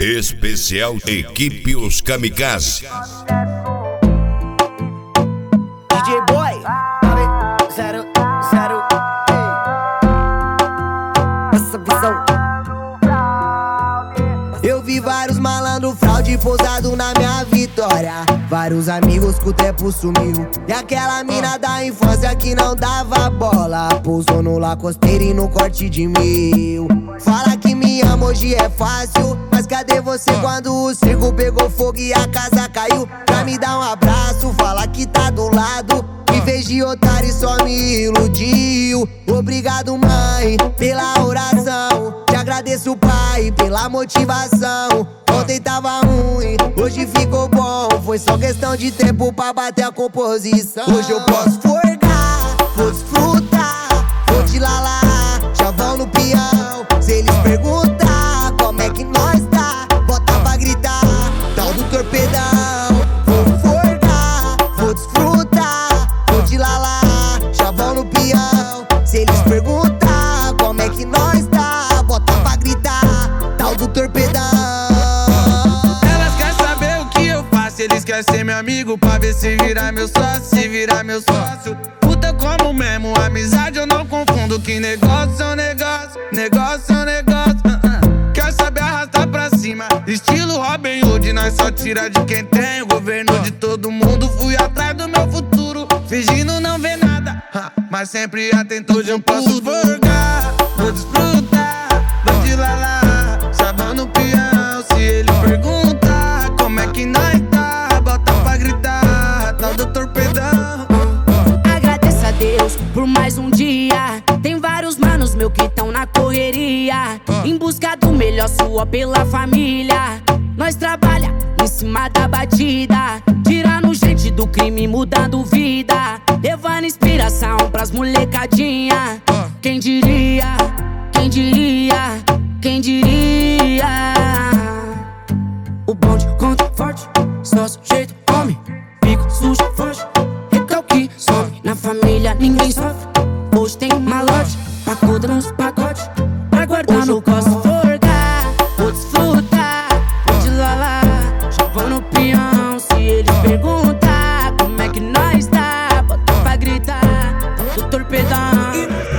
Especial Equipe Os Kamikaze. DJ Boy, 00, essa visão. Eu vi vários malandro fraude pousado na minha vitória. Vários amigos que o tempo sumiu. E aquela mina da infância que não dava bola pousou no Lacosteiro e no corte de 1000. Fala que me ama, hoje é fácil, mas cadê você quando o circo pegou fogo e a casa caiu? Pra me dar um abraço, fala que tá do lado. Me fez de otário e só me iludiu. Obrigado, mãe, pela oração. Te agradeço, pai, pela motivação. Ontem tava ruim, hoje ficou bom. Foi só questão de tempo pra bater a composição. Hoje eu posso forgar, vou desfrutar, vou te lalar, chavão no peão. Se eles perguntar como é que nós tá, bota pra gritar, tal do torpedão. Vou forgar, vou desfrutar, vou te lalar, chavão no peão. Se eles perguntar como é que nós tá, bota pra gritar, tal do torpedão. Eles querem ser meu amigo pra ver se virar meu sócio, se virar meu sócio. Puta como mesmo, amizade eu não confundo. Que negócio é um negócio, negócio é um negócio. Quer saber arrastar pra cima, estilo Robin Hood. Nós só tira de quem tem o governo de todo mundo. Fui atrás do meu futuro, fingindo não ver nada, mas sempre atento. Hoje eu posso forgar, vou desfrutar, vou te lalar, sabão no peão. Se ele perguntar como é que nós tá, bota pra gritar, tal do torpedão. Agradeço a Deus por mais um dia. Tem vários manos meu que tão na correria, em busca do melhor, sua pela família. Nós trabalha em cima da batida, tirando gente do crime, mudando vida, levando inspiração pras molecadinha. Quem diria, quem diria, quem diria? O bonde conta forte, só sujeito come, pico sujo forte, recalque sobe. Na família ninguém sofre, hoje tem malote, pacuda nos pacotes, pra guardar no posso forgar, vou desfrutar, vou te lalar, chavão no peão. Se eles perguntar como é que nós tá, bota pra gritar, do torpedão.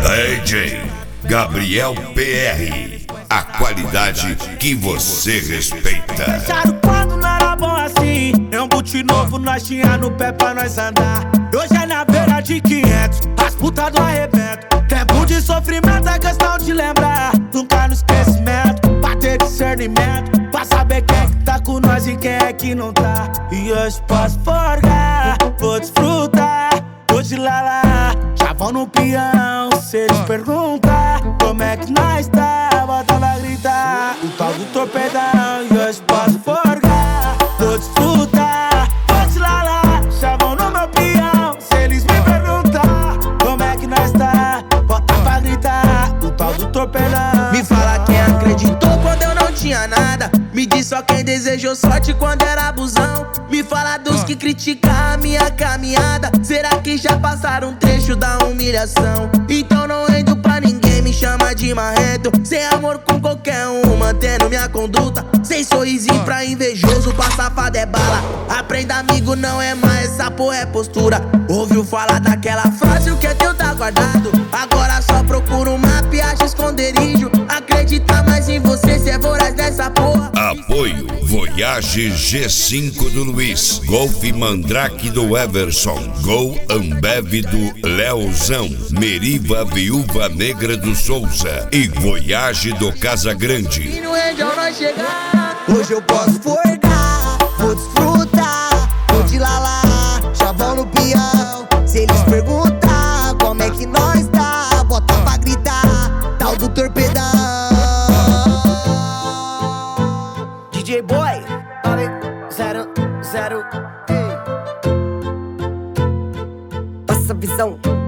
DJ Gabriel PR, a qualidade que você respeita. Pensaram quando não era bom assim, é um boot novo, nós tinha no pé pra nós andar. Hoje é na beira de 500, as putas do arrebento. Tempo de sofrimento é questão de lembrar, nunca no esquecimento, pra ter discernimento, pra saber quem é que tá com nós e quem é que não tá. E hoje posso forgar, vou desfrutar, vou te lalar, chavão no peão. Se eles perguntar como é que nós tá, bota pra gritar, o tal do torpedão. E hoje posso forgar, vou desfrutar, vou te lalar, chavão no meu peão. Se eles me perguntar como é que nós tá, bota pra gritar, o tal do torpedão. Me fala quem acreditou quando eu não tinha nada. Me diz só quem desejou sorte quando era abusão. Me fala dos que criticam a minha caminhada. Será que já passaram um trecho da humilhação? Então não rendo pra ninguém, me chama de marrento. Sem amor com qualquer um, mantendo minha conduta. Sem sorrisinho pra invejoso, pra safado é bala. Aprenda amigo, não é mais, essa porra é postura. Ouviu falar daquela frase, o que é teu tá guardado. Agora só procura um mapa e acha esconderijo. Acredita mais em você, cê é voraz dessa porra. Apoio Voyage G5 do Luiz, Golf Mandrake do Everson, Gol Ambev do Leozão, Meriva Viúva Negra do Souza e Voyage do Casagrande. E no rende ao nós chegar. Hoje eu posso forgar, vou desfrutar, vou te lalar, chavão no peão. Se eles perguntar como é que nós tá, bota pra gritar, tal do torpedão. DJ Boy, 00, essa visão.